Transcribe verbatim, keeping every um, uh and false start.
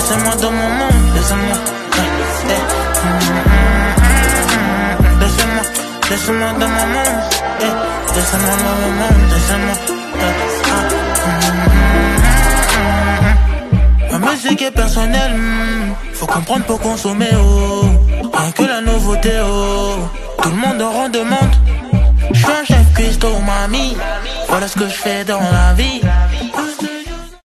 Laissez-moi dans mon monde, laissez-moi. Eh, eh. Laissez-moi, laissez-moi dans mon monde. Eh, laissez-moi dans mon monde, laissez-moi. Ma musique est personnelle, mm. Faut comprendre pour consommer, oh. Rien que la nouveauté, oh. Tout le monde en demande. J'suis un chef cuistot, mamie. Voilà ce que je fais dans la vie.